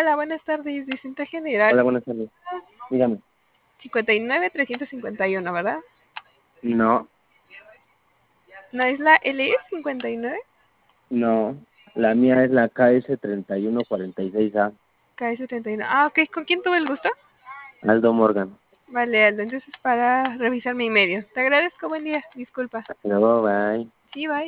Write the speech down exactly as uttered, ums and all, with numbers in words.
Hola, buenas tardes, Vicente General. Hola, buenas tardes. Dígame. cincuenta y nueve trescientos cincuenta y uno, ¿verdad? No, ¿No es la L E cincuenta y nueve? no. La mía es la K S treinta y uno cuarenta y seis A. K S treinta y uno. Ah, ok. ¿Con quién tuve el gusto? Aldo Morgan. Vale, Aldo. Entonces para revisar mi medio. Te agradezco, buen día. Disculpa. Luego, bye. Sí, bye.